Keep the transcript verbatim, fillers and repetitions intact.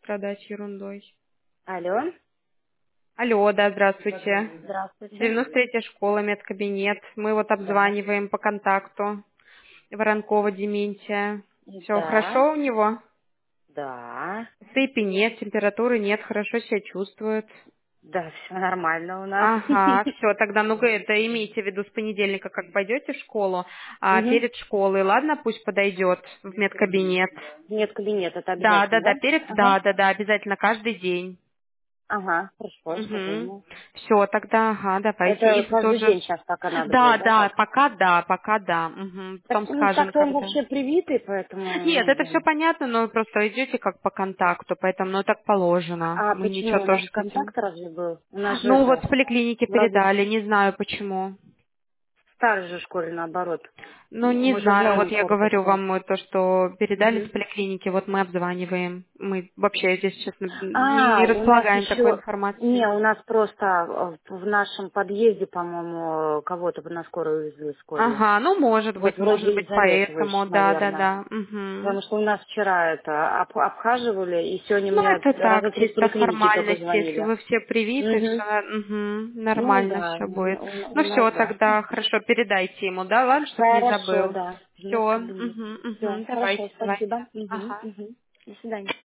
страдать ерундой. Алло, Алло, да, здравствуйте. здравствуйте. девяносто третья школа, медкабинет. Мы вот обзваниваем по контакту. Воронкова Дементия. Все Да, хорошо у него? да, Сыпи нет, температуры нет, хорошо себя чувствует. да, все нормально у нас. Ага, все, тогда, ну-ка, это имейте в виду с понедельника, как пойдете в школу, а Мгм. перед школой, ладно, пусть подойдет в медкабинет. Нет, кабинет, это Да, да, обязательно, да, да? перед, Ага, да, да, да, обязательно каждый день. ага, хорошо, все Угу. понял. Все, тогда, ага, давайте. Это И каждый тоже. день сейчас пока надо Да, будет, да, да, так? пока да, пока да. Мгм. Так, Потом ну, скажем, так-то он когда. вообще привитый, поэтому, Нет, это все ну, понятно, но просто идете как по контакту, поэтому, ну, так положено. а Мы ничего почему? У нас тоже же с этим. контакт разве был? У нас же Ну, вот в это, поликлинике вроде передали, не знаю почему. в старой же школе наоборот. Ну, не Мы же в знаю, вот новом я говорю корпусе. вам э, то, что передали с Мгм. поликлиники, вот мы обзваниваем. Мы вообще здесь, честно, не, А, не у нас располагаем такой еще... Не, информацией. у нас просто в в нашем подъезде, по-моему, кого-то бы на скорую увезли вскоре. Ага, ну, может Вот быть, может вроде быть, из-за этого поэтому, еще, да, да, наверное. да. Угу. Потому что у нас вчера это об- обхаживали, и сегодня Ну, мне это раза так, три с чисто поликлиники только формальность. Если звонили. вы все привиты, Угу. все Ну нормально да, все у, будет. у- Ну у нас все, да. тогда хорошо, передайте ему, да, ладно, чтобы не Хорошо, забыл. да. Все, Нет кабинет. угу, Все, угу, хорошо, давайте, давайте. спасибо. Угу, Ага. угу. До свидания.